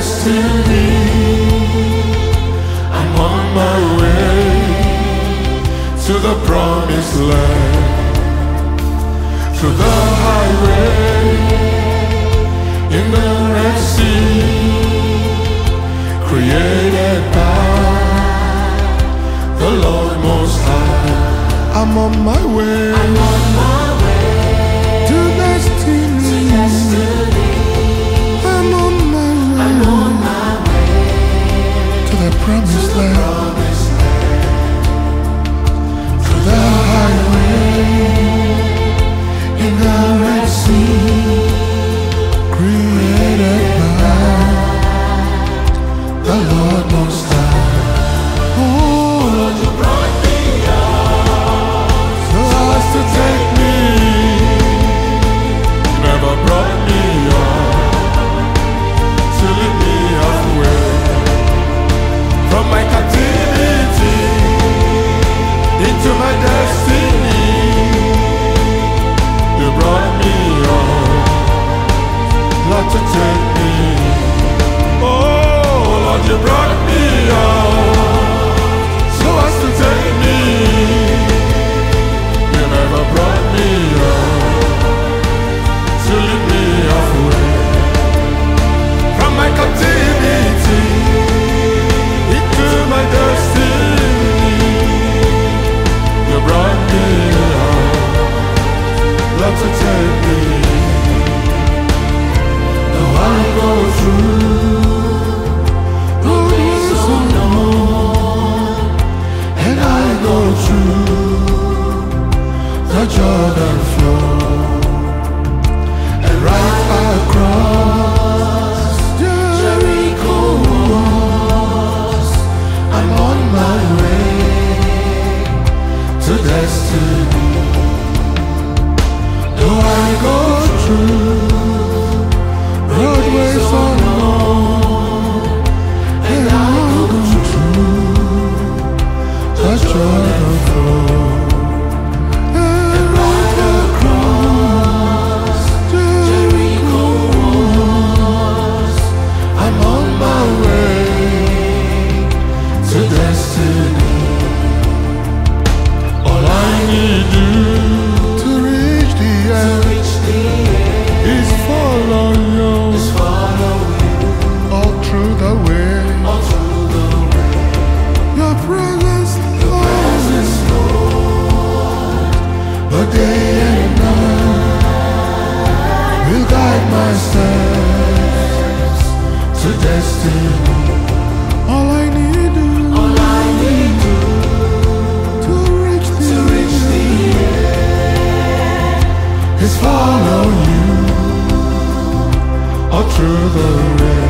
destiny. I'm on my way to the promised land, to the highway in the Red Sea, created by the Lord Most High. I'm on my way. I'm on my way to destiny. to destiny. I'm on my way. I'm on my way to the promised to the land, promised land, to the highway in the Red Sea, created by the Lord Most High. Oh, Lord, you brought me out so as to take me. You never brought me on to lead me halfway from my captivity into my destiny. You brought me on, Lord, to take me. Oh, Lord, you brought me on so as to take me. You never brought me on to lead me halfway from my captivity into my destiny. You brought me on, Lord, to take me. Now I go through roadways unknown, and I go through the Jordan flow, and right across Jericho walls. I'm on my way to destiny. Though I go through roadways unknown, and I go through the Jordan flow, and right across Jericho walls. I'm on my way to destiny. All I need to reach the end is follow you all through the way. Your presence, Lord, but day and night will guide my steps to destiny. All I need to reach the end is follow you all through the way.